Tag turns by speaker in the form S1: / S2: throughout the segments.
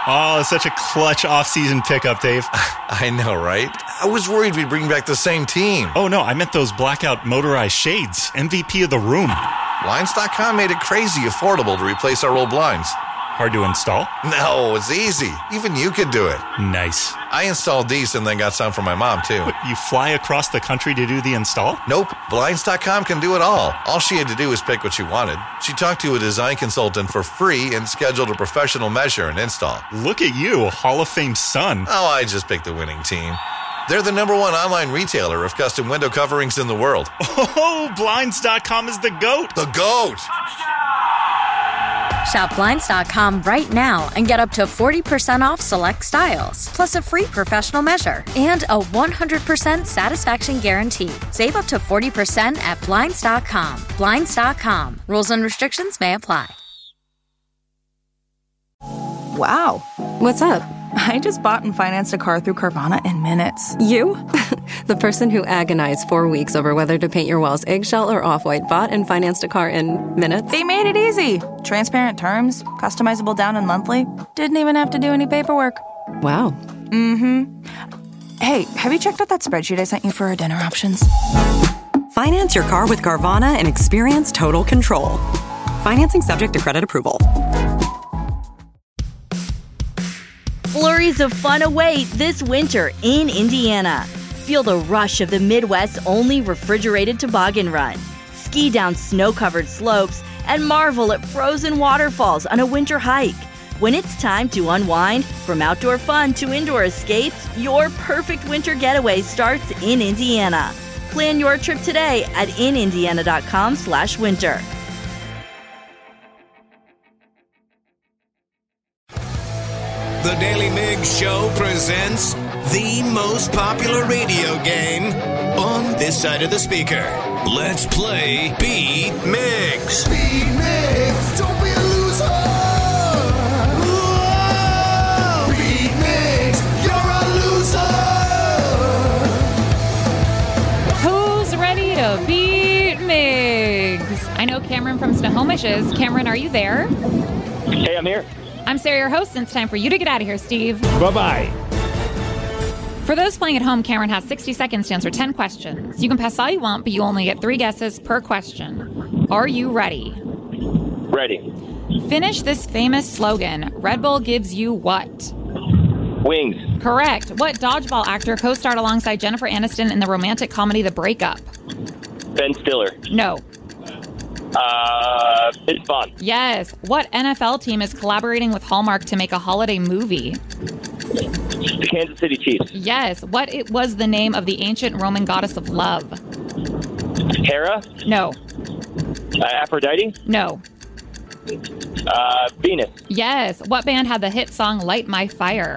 S1: Oh, such a clutch off-season pickup, Dave.
S2: I know, right? I was worried we'd bring back the same team.
S1: Oh, no, I meant those blackout motorized shades. MVP of the room.
S2: Blinds.com made it crazy affordable to replace our old blinds.
S1: Hard to install?
S2: No, it's easy. Even you could do it.
S1: Nice.
S2: I installed these and then got some for my mom, too.
S1: What, you fly across the country to do the install?
S2: Nope. Blinds.com can do it all. All she had to do was pick what she wanted. She talked to a design consultant for free and scheduled a professional measure and install.
S1: Look at you, Hall of Fame son.
S2: Oh, I just picked the winning team. They're the #1 online retailer of custom window coverings in the world.
S1: Oh, Blinds.com is the GOAT.
S2: The GOAT!
S3: Shop Blinds.com right now and get up to 40% off select styles, plus a free professional measure and a 100% satisfaction guarantee. Save up to 40% at Blinds.com. Blinds.com. Rules and restrictions may apply.
S4: Wow.
S5: What's up?
S4: I just bought and financed a car through Carvana in minutes.
S5: You? The person who agonized 4 weeks over whether to paint your walls eggshell or off-white bought and financed a car in minutes?
S4: They made it easy. Transparent terms, customizable down and monthly. Didn't even have to do any paperwork.
S5: Wow.
S4: Mm-hmm. Hey, have you checked out that spreadsheet I sent you for our dinner options?
S6: Finance your car with Carvana and experience total control. Financing subject to credit approval.
S7: Flurries of fun await this winter in Indiana. Feel the rush of the Midwest's only refrigerated toboggan run. Ski down snow-covered slopes and marvel at frozen waterfalls on a winter hike. When it's time to unwind, from outdoor fun to indoor escapes, your perfect winter getaway starts in Indiana. Plan your trip today at inindiana.com/winter.
S8: The Daily Mig Show presents the most popular radio game on this side of the speaker. Let's play Beat Migs.
S9: Beat Migs, don't be a loser. Whoa. Beat Migs, you're a loser.
S10: Who's ready to beat Migs? I know Cameron from Snohomish is. Cameron, are you there?
S11: Hey, I'm here.
S10: I'm Sarah, your host, and it's time for you to get out of here, Steve.
S11: Bye-bye.
S10: For those playing at home, Cameron has 60 seconds to answer 10 questions. You can pass all you want, but you only get 3 guesses per question. Are you ready?
S11: Ready.
S10: Finish this famous slogan. Red Bull gives you what?
S11: Wings.
S10: Correct. What dodgeball actor co-starred alongside Jennifer Aniston in the romantic comedy The Breakup?
S11: Ben Stiller.
S10: No.
S11: It's fun.
S10: Yes. What NFL team is collaborating with Hallmark to make a holiday movie?
S11: The Kansas City Chiefs.
S10: Yes. What was the name of the ancient Roman goddess of love?
S11: Hera?
S10: No.
S11: Aphrodite?
S10: No.
S11: Venus.
S10: Yes. What band had the hit song Light My Fire?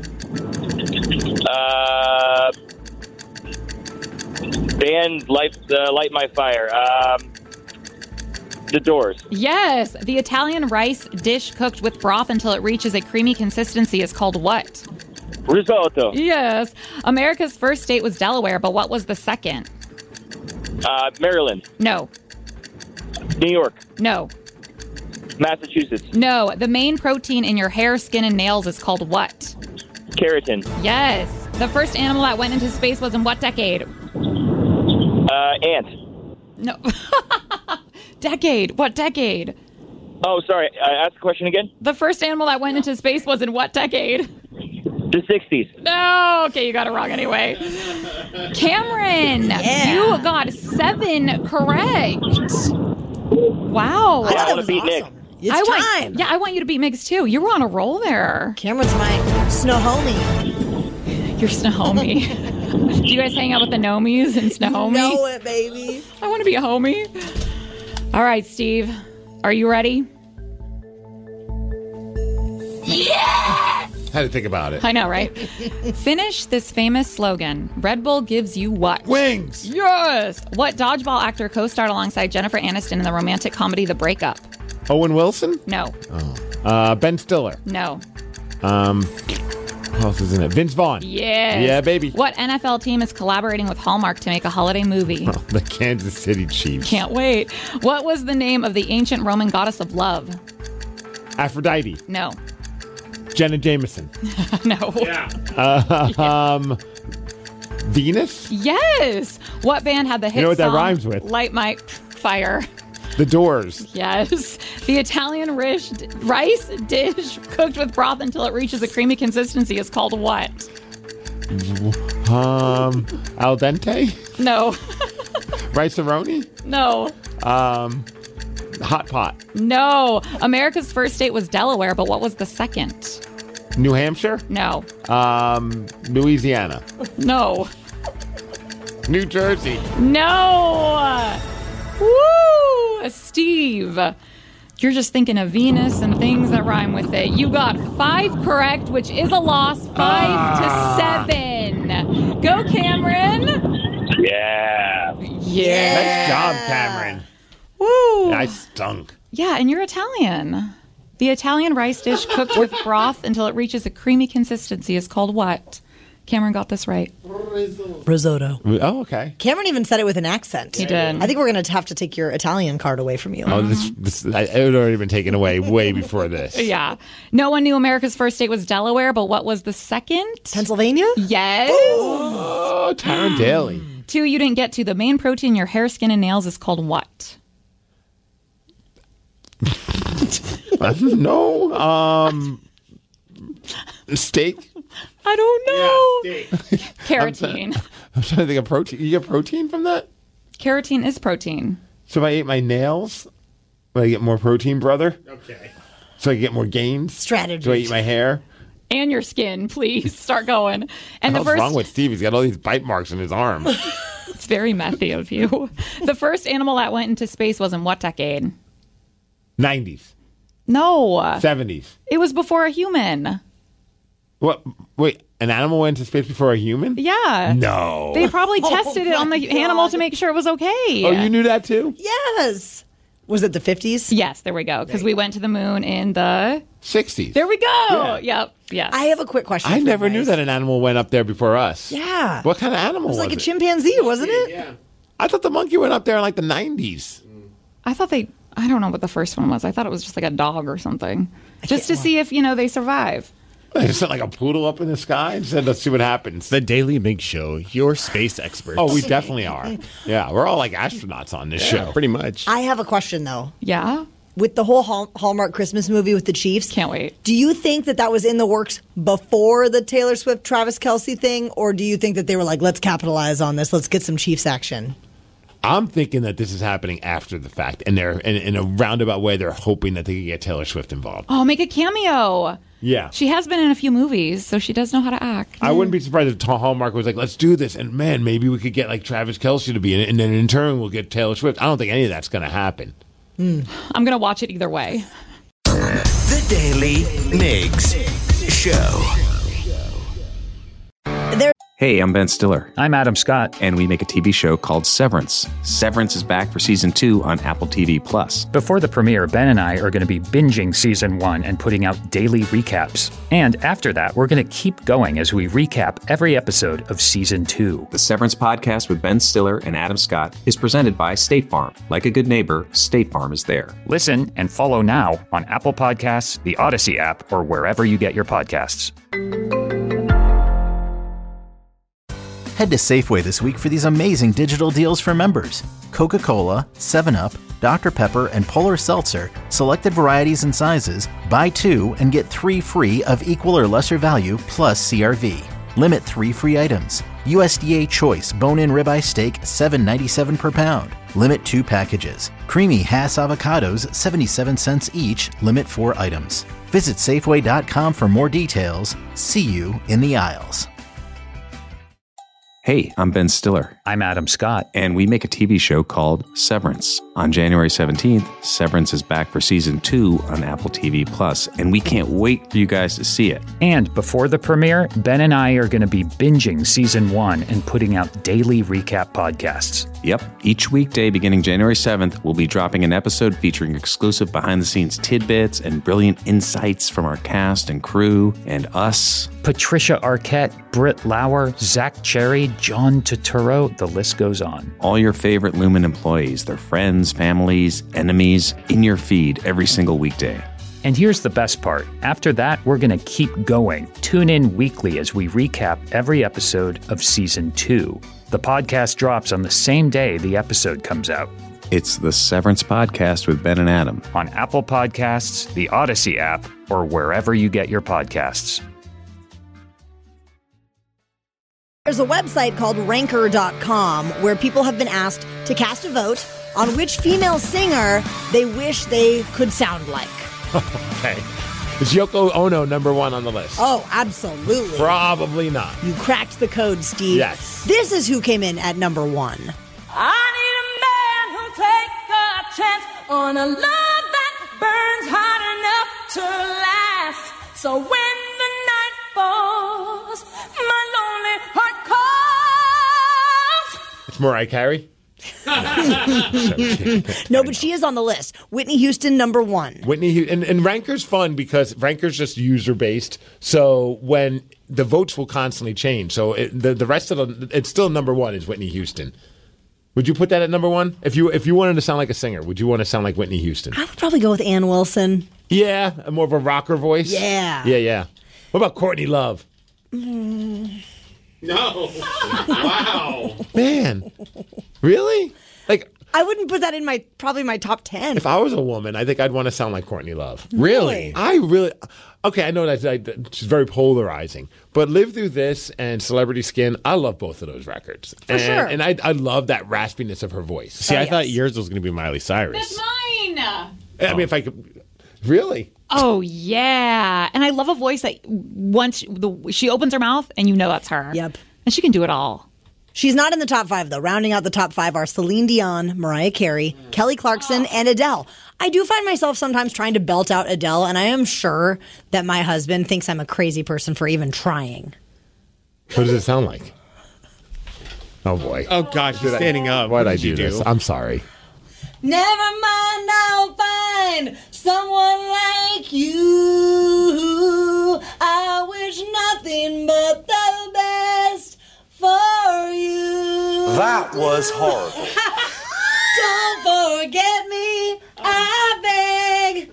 S11: Band Light My Fire. The Doors.
S10: Yes. The Italian rice dish cooked with broth until it reaches a creamy consistency is called what?
S11: Risotto.
S10: Yes. America's first state was Delaware, but what was the second?
S11: Maryland.
S10: No.
S11: New York.
S10: No.
S11: Massachusetts.
S10: No. The main protein in your hair, skin, and nails is called what?
S11: Keratin.
S10: Yes. The first animal that went into space was in what decade?
S11: Ant.
S10: No. Decade. What decade?
S11: Oh, sorry. Ask the question again.
S10: The first animal that went into space was in what decade?
S11: The 60s.
S10: No. Okay, you got it wrong anyway. Cameron, you got 7 correct. Wow.
S11: I want to beat Nick.
S12: It's time.
S10: I want you to beat Migs too. You were on a roll there.
S12: Cameron's my Snohomi.
S10: You're Snohomi. Do you guys hang out with the Nomies in Snohomi?
S12: You know it, baby.
S10: I want to be a homie. All right, Steve. Are you ready?
S12: Yes!
S13: Had to think about it.
S10: I know, right? Finish this famous slogan. Red Bull gives you what?
S13: Wings.
S10: Yes. What dodgeball actor co-starred alongside Jennifer Aniston in the romantic comedy The Breakup?
S13: Owen Wilson?
S10: No.
S13: Oh. Ben Stiller?
S10: No.
S13: Who else is in it? Vince Vaughn?
S10: Yes.
S13: Yeah, baby.
S10: What NFL team is collaborating with Hallmark to make a holiday movie?
S13: Oh, the Kansas City Chiefs.
S10: Can't wait. What was the name of the ancient Roman goddess of love?
S13: Aphrodite.
S10: No.
S13: Jenna Jameson.
S10: No.
S13: Yeah. Venus?
S10: Yes. What band had the hit
S13: You know what that
S10: song,
S13: rhymes with?
S10: Light My Fire?
S13: The Doors.
S10: Yes. The Italian rice dish cooked with broth until it reaches a creamy consistency is called what?
S13: Al dente?
S10: No.
S13: Rice-a-roni?
S10: No.
S13: Hot pot.
S10: No. America's first state was Delaware, but what was the second?
S13: New Hampshire?
S10: No.
S13: Louisiana.
S10: No.
S13: New Jersey.
S10: No. Woo! Steve. You're just thinking of Venus and things that rhyme with it. You got 5 correct, which is a loss. 5 to 7. Go, Cameron.
S11: Yeah.
S10: Yeah.
S13: Nice job, Cameron.
S10: Woo.
S13: I stunk.
S10: Yeah, and you're Italian. The Italian rice dish cooked with broth until it reaches a creamy consistency is called what? Cameron got this right.
S12: Risotto.
S13: Oh, okay.
S12: Cameron even said it with an accent.
S10: He did.
S12: I think we're going to have to take your Italian card away from you.
S13: Oh, this it had already been taken away way before this.
S10: Yeah. No one knew America's first state was Delaware, but what was the second?
S12: Pennsylvania?
S10: Yes.
S13: Oh, Taryn Daly.
S10: 2 you didn't get to. The main protein in your hair, skin, and nails is called what?
S13: I don't know. Steak?
S10: I don't know.
S13: Yeah, steak.
S10: Keratin.
S13: I'm trying to think of protein. You get protein from that?
S10: Keratin is protein.
S13: So if I ate my nails, would I get more protein, brother?
S14: Okay.
S13: So I get more gains?
S12: Strategy.
S13: Do I eat my hair?
S10: And your skin, please. Start going. And
S13: What's wrong with Steve? He's got all these bite marks in his arm.
S10: It's very methy of you. The first animal that went into space was in what decade?
S13: 90s.
S10: No.
S13: 70s.
S10: It was before a human.
S13: What? Wait, an animal went into space before a human?
S10: Yeah.
S13: No.
S10: They probably tested it on the animal to make sure it was okay.
S13: Oh, you knew that too?
S12: Yes. Was it the 50s?
S10: Yes, there we go. Because we went to the moon in the
S13: 60s.
S10: There we go.
S13: Yeah.
S10: Yep. Yes.
S12: I have a quick question.
S13: I
S12: for
S13: never
S12: you
S13: knew
S12: guys.
S13: that an animal went up there before us.
S12: Yeah.
S13: What kind of animal
S12: It was like a
S13: it?
S12: chimpanzee, wasn't it?
S14: Yeah.
S13: I thought the monkey went up there in like the 90s.
S10: I thought I don't know what the first one was. I thought it was just like a dog or something. Just to see if, they survive.
S13: They just sent like a poodle up in the sky and said, let's see what happens.
S1: The Daily Mig Show, your space experts.
S13: Oh, we definitely are. Yeah, we're all like astronauts on this show.
S1: Pretty much.
S12: I have a question, though.
S10: Yeah?
S12: With the whole Hallmark Christmas movie with the Chiefs.
S10: Can't wait.
S12: Do you think that was in the works before the Taylor Swift, Travis Kelce thing? Or do you think that they were like, let's capitalize on this. Let's get some Chiefs action?
S13: I'm thinking that this is happening after the fact. And they're, in a roundabout way, they're hoping that they can get Taylor Swift involved.
S10: Oh, make a cameo.
S13: Yeah.
S10: She has been in a few movies, so she does know how to act.
S13: I wouldn't be surprised if Hallmark was like, let's do this. And man, maybe we could get like Travis Kelce to be in it. And then in turn, we'll get Taylor Swift. I don't think any of that's going to happen.
S10: I'm going to watch it either way.
S8: The Daily Migs Show.
S15: Hey, I'm Ben Stiller. I'm Adam Scott. And we make a TV show called Severance. Severance is back for season 2 on Apple TV+.
S16: Before the premiere, Ben and I are going to be binging season 1 and putting out daily recaps. And after that, we're going to keep going as we recap every episode of season 2.
S15: The Severance podcast with Ben Stiller and Adam Scott is presented by State Farm. Like a good neighbor, State Farm is there.
S16: Listen and follow now on Apple Podcasts, the Odyssey app, or wherever you get your podcasts.
S17: Head to Safeway this week for these amazing digital deals for members. Coca-Cola, 7-Up, Dr. Pepper, and Polar Seltzer, selected varieties and sizes, buy 2 and get 3 free of equal or lesser value plus CRV. Limit 3 free items. USDA Choice Bone-In Ribeye Steak, $7.97 per pound. Limit 2 packages. Creamy Hass Avocados, 77 cents each. Limit 4 items. Visit Safeway.com for more details. See you in the aisles.
S15: Hey, I'm Ben Stiller.
S16: I'm Adam Scott.
S15: And we make a TV show called Severance. On January 17th, Severance is back for season 2 on Apple TV+, and we can't wait for you guys to see it.
S16: And before the premiere, Ben and I are going to be binging season 1 and putting out daily recap podcasts.
S15: Yep. Each weekday beginning January 7th, we'll be dropping an episode featuring exclusive behind-the-scenes tidbits and brilliant insights from our cast and crew and us.
S16: Patricia Arquette, Britt Lauer, Zach Cherry, John Turturro, the list goes on.
S15: All your favorite Lumen employees, their friends, families, enemies, in your feed every single weekday.
S16: And here's the best part. After that, we're going to keep going. Tune in weekly as we recap every episode of Season 2. The podcast drops on the same day the episode comes out.
S15: It's the Severance Podcast with Ben and Adam.
S16: On Apple Podcasts, the Odyssey app, or wherever you get your podcasts.
S12: There's a website called Ranker.com where people have been asked to cast a vote on which female singer they wish they could sound like.
S13: Okay. Is Yoko Ono number one on the list?
S12: Oh, absolutely.
S13: Probably not.
S12: You cracked the code, Steve.
S13: Yes.
S12: This is who came in at number 1.
S9: I need a man who'll take a chance on a love that burns hot enough to last. So when the night falls, my lonely heart calls.
S13: It's Mariah Carey?
S12: No, but she is on the list. Whitney Houston, number 1.
S13: Whitney and Ranker's fun because Ranker's just user based. So when the votes will constantly change, so the rest of it's still number 1 is Whitney Houston. Would you put that at number 1? If you wanted to sound like a singer, would you want to sound like Whitney Houston?
S12: I would probably go with Ann Wilson.
S13: Yeah, more of a rocker voice.
S12: Yeah.
S13: Yeah. What about Courtney Love?
S14: No. Wow.
S13: Man. Really? Like,
S12: I wouldn't put that in probably my top 10.
S13: if I was a woman, I think I'd want to sound like Courtney Love.
S12: Really?
S13: Okay, I know that she's very polarizing, but Live Through This and Celebrity Skin, I love both of those records.
S12: For sure.
S13: And I love that raspiness of her voice.
S14: See, I thought yours was going to be Miley Cyrus.
S10: That's mine.
S13: I mean, if I could... Really?
S10: Oh, yeah. And I love a voice that once she opens her mouth and you know that's her.
S12: Yep.
S10: And she can do it all.
S12: She's not in the top 5, though. Rounding out the top 5 are Celine Dion, Mariah Carey, Kelly Clarkson, and Adele. I do find myself sometimes trying to belt out Adele, and I am sure that my husband thinks I'm a crazy person for even trying.
S13: What does it sound like? Oh, boy.
S14: Oh, gosh, you're standing up.
S13: Why'd I do this? I'm sorry.
S12: Never mind, I'll find someone like you. I wish nothing but the best for you.
S18: That was horrible.
S12: Don't forget me, I beg.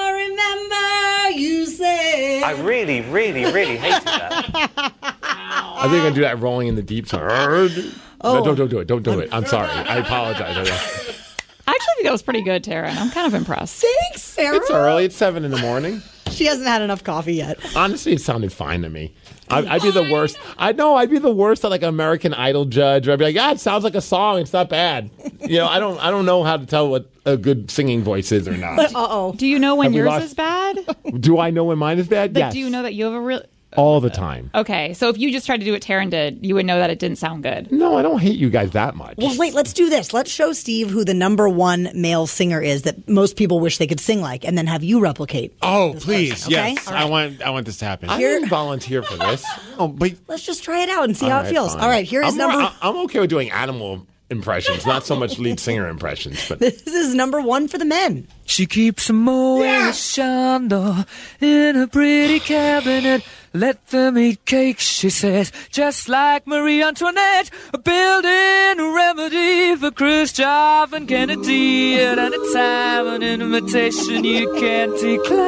S12: I remember you said.
S18: I really, really, really hated that.
S13: I think I'm going to do that Rolling in the Deep song. No, don't do it. Don't do it. I'm sorry. I apologize.
S10: I actually think that was pretty good, Tara. I'm kind of impressed.
S12: Thanks, Sarah.
S13: It's early. It's 7 in the morning.
S12: She hasn't had enough coffee yet.
S13: Honestly, it sounded fine to me. I'd be the worst. I'd be the worst at like an American Idol judge. Where I'd be like, it sounds like a song. It's not bad. You know, I don't know how to tell what a good singing voice is or not.
S12: Uh-oh.
S10: Do you know when yours is bad?
S13: Do I know when mine is bad?
S10: Like,
S13: yes.
S10: do you know that you have a real...
S13: All the time.
S10: Okay, so if you just tried to do what Taryn did, you would know that it didn't sound good.
S13: No, I don't hate you guys that much.
S12: Well, wait, let's do this. Let's show Steve who the number 1 male singer is that most people wish they could sing like, and then have you replicate.
S14: Oh, please.
S12: Person, okay?
S14: Yes.
S12: Right.
S14: I want this to happen.
S13: I didn't volunteer for this.
S14: But
S12: let's just try it out and see how it feels.
S13: Fine.
S12: All right, here is
S13: I'm okay with doing animal impressions, not so much lead singer impressions. But
S12: this is number 1 for the men.
S19: She keeps a Moet Chandon in a pretty cabinet. Let them eat cake, she says, just like Marie Antoinette. Building a remedy for Khrushchev and Kennedy. At any time, an invitation you can't decline.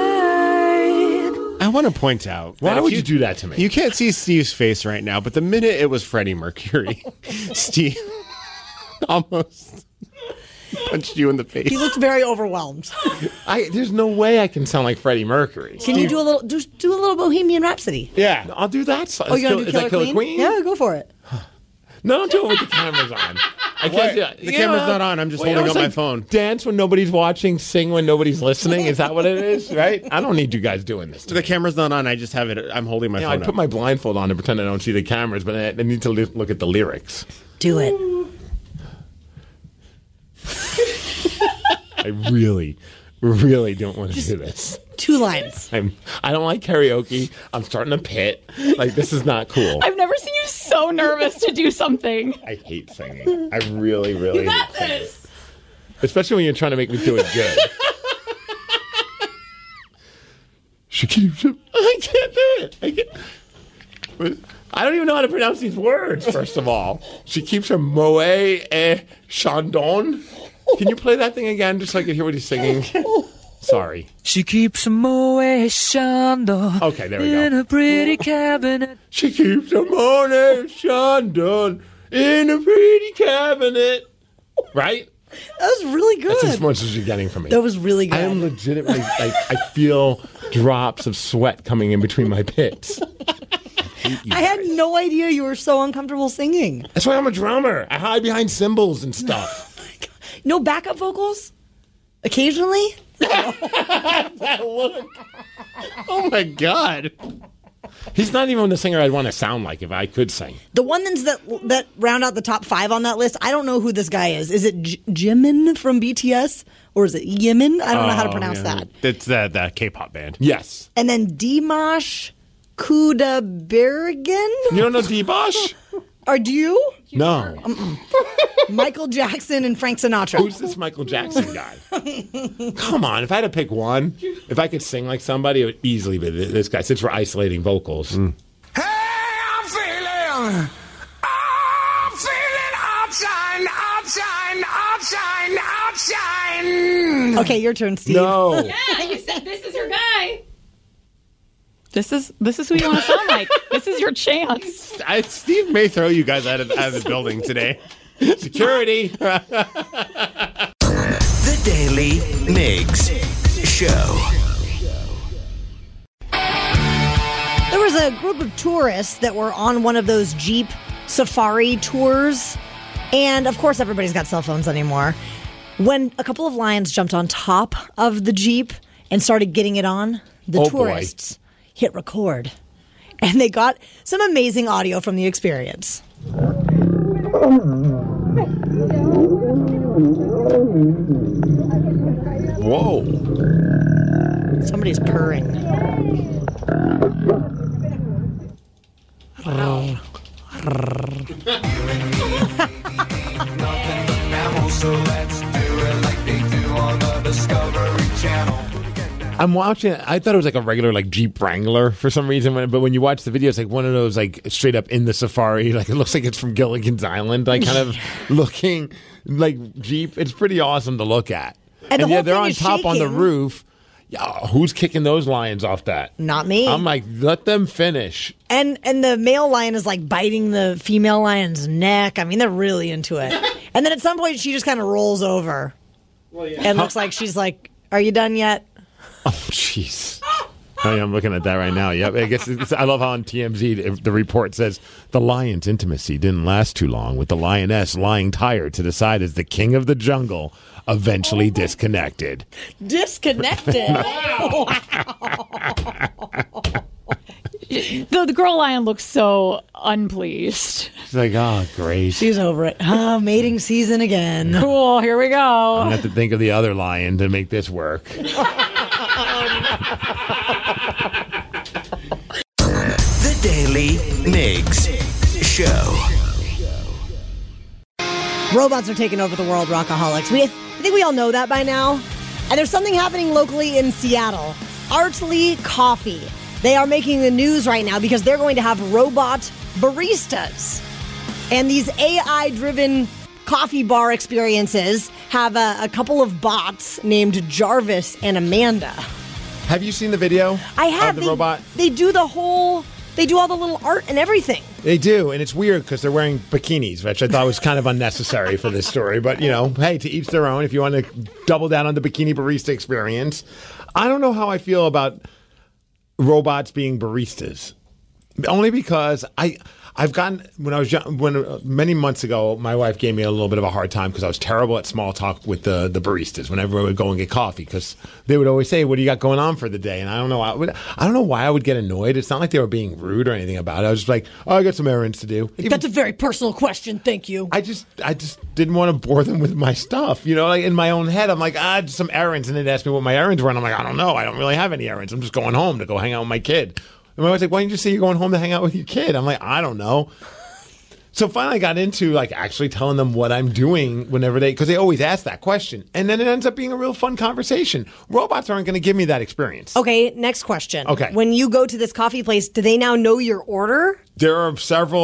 S14: I want to point out.
S13: Why would you do that to me?
S14: You can't see Steve's face right now, but the minute it was Freddie Mercury, Steve almost punched you in the face.
S12: He looked very overwhelmed.
S13: There's no way I can sound like Freddie Mercury.
S12: Can you do a little Bohemian Rhapsody?
S13: Yeah, I'll do that.
S12: Oh, you're going to do Killer Queen? Yeah, go for it.
S13: No, don't do it with the cameras on. I can't do it.
S14: The camera's not on. I'm just holding up my phone.
S13: Dance when nobody's watching, sing when nobody's listening. Is that what it is? Right? I don't need you guys doing this.
S14: The camera's not on. I just have it. I'm holding my phone
S13: I
S14: up.
S13: put my blindfold on to pretend I don't see the cameras, but I need to look at the lyrics.
S12: Do it.
S13: I really, really don't want to do this.
S12: 2 lines.
S13: I don't like karaoke. I'm starting to pit. Like, this is not cool.
S10: I've never seen you so nervous to do something.
S13: I hate singing. I really, really
S10: You got
S13: hate
S10: this.
S13: singing. Especially when you're trying to make me do it good. She keeps it. I can't do it. I don't even know how to pronounce these words, first of all. She keeps her Moet Chandon. Can you play that thing again just so I can hear what he's singing? Sorry.
S19: She keeps a Moe Chandon.
S13: Okay, there we go.
S19: In a pretty cabinet.
S13: She keeps a Moe Chandon in a pretty cabinet. Right?
S12: That was really good.
S13: That's as much as you're getting from me.
S12: That was really good.
S13: I am legitimately, I feel drops of sweat coming in between my pits.
S12: I had no idea you were so uncomfortable singing.
S13: That's why I'm a drummer. I hide behind cymbals and stuff.
S12: No backup vocals? Occasionally?
S13: That look. Oh my God. He's not even the singer I'd want to sound like if I could sing.
S12: The one that round out the top 5 on that list, I don't know who this guy is. Is it Jimin from BTS? Or is it Yemin? I don't know how to pronounce that.
S14: It's that K-pop band.
S13: Yes.
S12: And then Dimash Kudaibergen?
S13: You don't know Dimash?
S12: Or do you?
S13: No.
S12: Michael Jackson and Frank Sinatra.
S13: Who's this Michael Jackson guy? Come on, if I had to pick one, if I could sing like somebody, it would easily be this guy, since we're isolating vocals.
S9: I'm feeling outshine.
S12: Okay, your turn, Steve.
S13: No.
S10: Yeah, you said this is your guy. This is who you want to sound like. This is your chance.
S14: Steve may throw you guys out of the building today.
S13: Security.
S8: The Daily Migs Show.
S12: There was a group of tourists that were on one of those Jeep safari tours. And, of course, everybody's got cell phones anymore. When a couple of lions jumped on top of the Jeep and started getting it on, the tourists hit record. And they got some amazing audio from the experience.
S13: Whoa.
S12: Somebody's purring.
S13: I'm watching it. I thought it was like a regular like Jeep Wrangler for some reason, but when you watch the video, it's like one of those like straight up in the safari. Like it looks like it's from Gilligan's Island, like kind of looking like Jeep. It's pretty awesome to look at.
S12: And the whole
S13: they're
S12: thing
S13: on
S12: is
S13: top on the
S12: shaking.
S13: roof. Yeah, who's kicking those lions off that?
S12: Not me.
S13: I'm like, let them finish.
S12: And the male lion is like biting the female lion's neck. I mean, they're really into it. And then at some point, she just kind of rolls over. And looks like she's like, "Are you done yet?"
S13: Oh, jeez. I'm looking at that right now. Yep. I guess I love how on TMZ the report says the lion's intimacy didn't last too long, with the lioness lying tired to the side as the king of the jungle eventually disconnected.
S12: Disconnected.
S10: The girl lion looks so unpleased.
S13: She's like, oh, great.
S12: She's over it. Oh, mating season again.
S10: Cool, here we go.
S13: I'm going to have to think of the other lion to make this work.
S8: The Daily Migs Show.
S12: Robots are taking over the world, rockaholics. I think we all know that by now. And there's something happening locally in Seattle. Artley Coffee. They are making the news right now because they're going to have robot baristas. And these AI-driven coffee bar experiences have a couple of bots named Jarvis and Amanda.
S13: Have you seen the video?
S12: I have.
S13: Of the robot?
S12: They do all the little art and everything.
S13: They do, and it's weird because they're wearing bikinis, which I thought was kind of unnecessary for this story. But, hey, to each their own. If you want to double down on the bikini barista experience. I don't know how I feel about robots being baristas. Only because I've gotten, when I was young, many months ago, my wife gave me a little bit of a hard time because I was terrible at small talk with the baristas whenever I would go and get coffee, because they would always say, "What do you got going on for the day?" And I don't know why I would get annoyed. It's not like they were being rude or anything about it. I was just like, "Oh, I got some errands to do."
S12: That's a very personal question. Thank you.
S13: I just didn't want to bore them with my stuff. Like in my own head, I'm like, just some errands, and they'd ask me what my errands were, and I'm like, I don't know. I don't really have any errands. I'm just going home to go hang out with my kid. And my wife's like, "Why didn't you say you're going home to hang out with your kid?" I'm like, I don't know. So finally I got into actually telling them what I'm doing whenever because they always ask that question. And then it ends up being a real fun conversation. Robots aren't going to give me that experience.
S12: Okay, next question.
S13: Okay.
S12: When you go to this coffee place, do they now know your order?
S13: There are several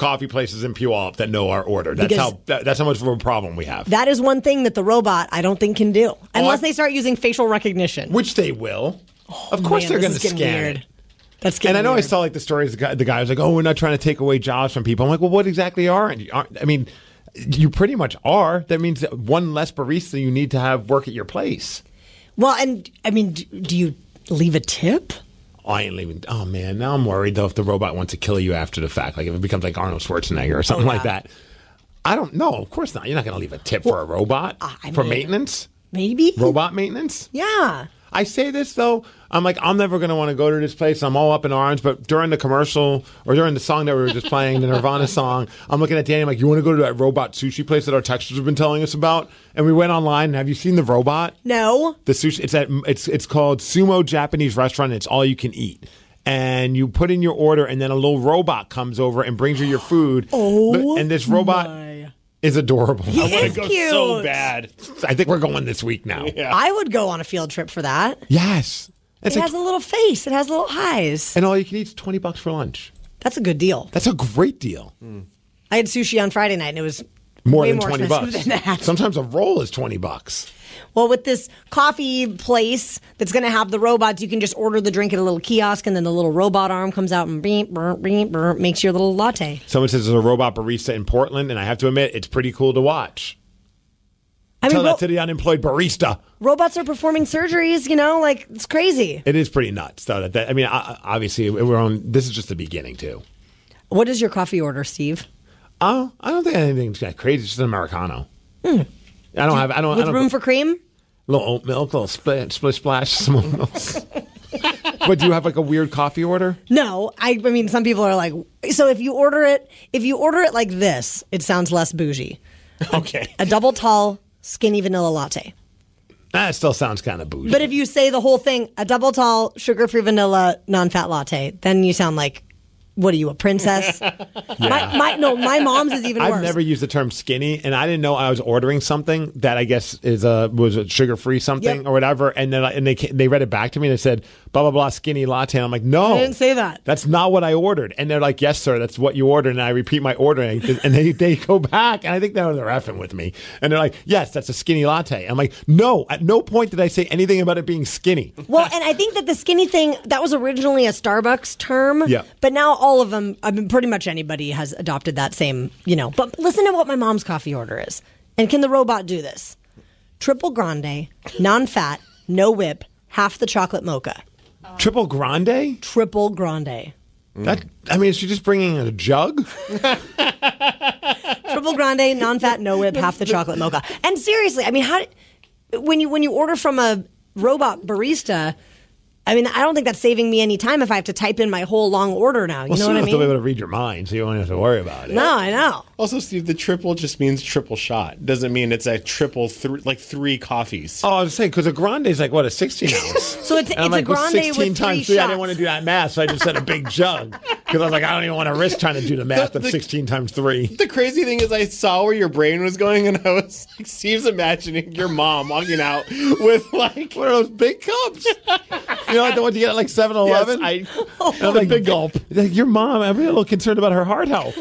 S13: coffee places in Puyallup that know our order. That's how much of a problem we have.
S12: That is one thing that the robot, I don't think, can do. Unless they start using facial recognition.
S13: Which they will. Of course they're going to scan it.
S12: That's getting
S13: And I know
S12: weird.
S13: I saw like the stories, the guy was like, oh, we're not trying to take away jobs from people. I'm like, well, what exactly are? I mean, you pretty much are. That means that one less barista you need to have work at your place.
S12: Well, and I mean, do you leave a tip?
S13: I ain't leaving. Oh, man. Now I'm worried, though, if the robot wants to kill you after the fact. Like if it becomes like Arnold Schwarzenegger or something like that. I don't know. Of course not. You're not going to leave a tip for a robot for maintenance.
S12: Maybe.
S13: Robot maintenance?
S12: Yeah.
S13: I say this, though. I'm like, I'm never going to want to go to this place. I'm all up in arms. But during the commercial or during the song that we were just playing, the Nirvana song, I'm looking at Danny. I'm like, you want to go to that robot sushi place that our texters have been telling us about? And we went online. And have you seen the robot?
S12: No.
S13: The sushi. It's called Sumo Japanese Restaurant. And it's all you can eat. And you put in your order, and then a little robot comes over and brings you your food. And this robot is adorable.
S12: He
S14: I want
S12: is
S14: to go
S12: cute.
S14: so bad.
S13: I think we're going this week now.
S14: Yeah.
S12: I would go on a field trip for that.
S13: Yes.
S12: It has a little face. It has little eyes.
S13: And all you can eat is $20 for lunch.
S12: That's a good deal.
S13: That's a great deal.
S12: I had sushi on Friday night, and it was
S13: More
S12: way
S13: than
S12: more
S13: $20.
S12: expensive than that.
S13: Sometimes a roll is $20.
S12: Well, with this coffee place that's going to have the robots, you can just order the drink at a little kiosk, and then the little robot arm comes out and beep, burp, beep, burp, makes your little latte.
S13: Someone says there's a robot barista in Portland, and I have to admit, it's pretty cool to watch. Tell that to the unemployed barista.
S12: Robots are performing surgeries, like it's crazy.
S13: It is pretty nuts, though. Obviously, this is just the beginning, too.
S12: What is your coffee order, Steve?
S13: Oh, I don't think anything's that crazy. It's just an Americano. I don't
S12: With room for cream?
S13: Little oat milk, little split splash, some oat milk. But do you have like a weird coffee order?
S12: No, I mean, some people are like, so if you order it like this, it sounds less bougie.
S13: Okay.
S12: A double tall, skinny vanilla latte.
S13: That still sounds kind of bougie.
S12: But if you say the whole thing, a double tall, sugar-free vanilla, non-fat latte, then you sound like, what are you, a princess? My mom's is even worse.
S13: I've never used the term skinny, and I didn't know I was ordering something that I guess was a sugar-free something or whatever, and then they read it back to me and they said, blah, blah, blah, skinny latte. And I'm like, no.
S12: I didn't say that.
S13: That's not what I ordered. And they're like, yes, sir, that's what you ordered. And I repeat my order, and they go back, and I think they're effing with me. And they're like, yes, that's a skinny latte. I'm like, no, at no point did I say anything about it being skinny.
S12: Well, and I think that the skinny thing, that was originally a Starbucks term.
S13: Yeah.
S12: But now all of them, I mean, pretty much anybody has adopted that same, But listen to what my mom's coffee order is. And can the robot do this? Triple grande, non-fat, no whip, half the chocolate mocha.
S13: Triple grande?
S12: Triple grande.
S13: Is she just bringing a jug?
S12: Triple grande, non-fat, no whip, half the chocolate mocha. And seriously, I mean, when you order from a robot barista, I mean, I don't think that's saving me any time if I have to type in my whole long order now. You know what I mean?
S13: They'll be able to read your mind, so you don't have to worry about it.
S12: No, I know.
S14: Also, Steve, the triple just means triple shot. Doesn't mean it's a triple, like 3 coffees.
S13: Oh, I was saying, because a grande is like, what, a 16 ounce?
S12: So it's a grande
S13: 16
S12: with 3
S13: times 3, I didn't want to do that math, so I just said a big jug. Because I was like, I don't even want to risk trying to do the math of 16 times 3.
S14: The crazy thing is I saw where your brain was going, and I was like, Steve's imagining your mom walking out with like
S13: one of those big cups. Like the ones you get at like 7-Eleven?
S14: Yes,
S13: I'm like, big gulp. Like, your mom, I'm a little concerned about her heart health.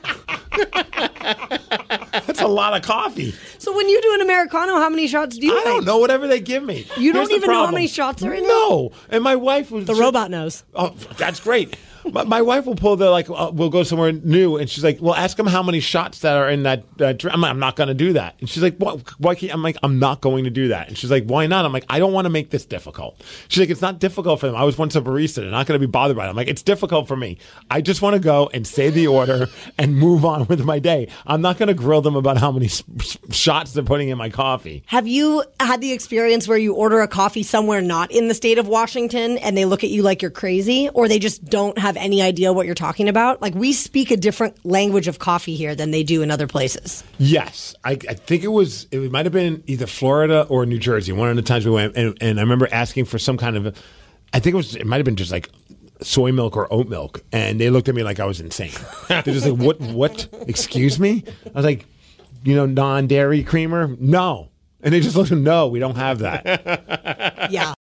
S13: That's a lot of coffee.
S12: So when you do an Americano, how many shots do you
S13: I don't know, whatever they give me.
S12: You don't even know how many shots are in it?
S13: No. And my wife was...
S12: The robot knows.
S13: Oh, that's great. My wife will pull we'll go somewhere new, and she's like, well, ask them how many shots that are in that drink. I'm like, I'm not going to do that. And she's like, why can't? I'm like, I'm not going to do that. And she's like, why not? I'm like, I don't want to make this difficult. She's like, it's not difficult for them. I was once a barista. They're not going to be bothered by it. I'm like, it's difficult for me. I just want to go and say the order and move on with my day. I'm not going to grill them about how many shots they're putting in my coffee.
S12: Have you had the experience where you order a coffee somewhere not in the state of Washington and they look at you like you're crazy, or they just don't have any idea what you're talking about? Like, we speak a different language of coffee here than they do in other places.
S13: Yes. I think it might have been either Florida or New Jersey. One of the times we went, and I remember asking for some kind of, it might have been just like soy milk or oat milk. And they looked at me like I was insane. They're just like, what? Excuse me? I was like, non-dairy creamer? No. And they just looked, no, we don't have that.
S12: Yeah.